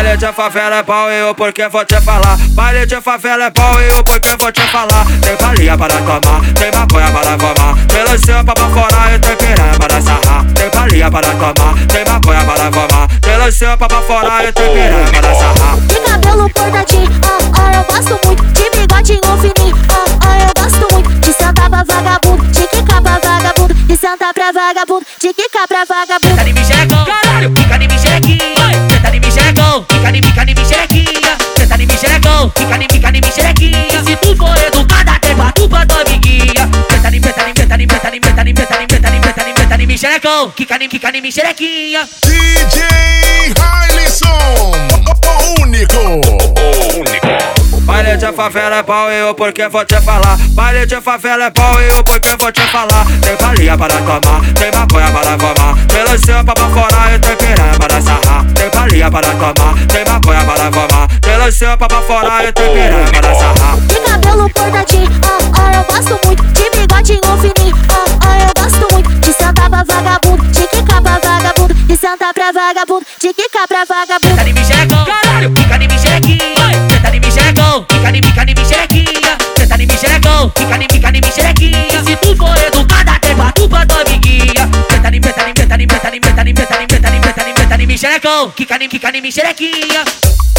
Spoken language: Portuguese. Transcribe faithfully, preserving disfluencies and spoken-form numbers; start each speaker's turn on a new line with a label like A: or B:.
A: Baile de favela é bom e eu porque vou te falar. Baile de favela é bom e eu porque vou te falar. Tem balinha para tomar, tem maconha para fumar, tem lancinho pra baforar e tem piranha para sarrar. Tem balinha para tomar, tem maconha para fumar, tem lancinho pra baforar e tem piranha para sarrar.
B: De cabelo cortadinho, ah, ah, eu gosto muito. De bigodinho fininho, ah, ah, eu gosto muito. De sentar pra vagabundo, de quicar pra vagabundo. De sentar pra vagabundo, de quicar pra vagabundo.
C: Senta de me xerecão, caralho, fica de me xerequinha. Senta de me xerecão, fica de fica de me xerequinha. Senta de me xerecão, fica de fica de me xerequinha. Se tu for educada, tem pra tu pra tua amiguinha. Senta de senta de senta de senta de senta de senta de senta de senta de senta de me xerecão, fica de fica de me xerequinha.
D: D J Harlison, o único. O único.
A: Baile de favela é bom e eu porque vou te falar. Baile de favela é bom e eu porque vou te falar. Tem balinha para tomar, tem maconha para fumar, tem lancinho pra baforar e tem piranha para sarrar. Tem balinha para tomar, tem maconha para fumar, tem lancinho pra baforar e tem piranha para sarrar.
B: De cabelo cortadinho, ah, ah, eu gosto muito. De bigodinho fininho, ah, ah, eu gosto muito. De sentar pra vagabundo, de quicar pra vagabundo. De sentar pra vagabundo, de quicar pra vagabundo.
C: Senta de me xerecão, caralho, fica de me xerequinha. Senta de me xerecão, fica de fica de me xerequinha. Senta de me xerecão, fica de fica de me xerequinha. Se tu for educada, tem pra tu pra tua amiguinha. Senta de senta de senta de senta de senta de senta de senta de senta de senta de me xerecão, fica de fica de me xerequinha.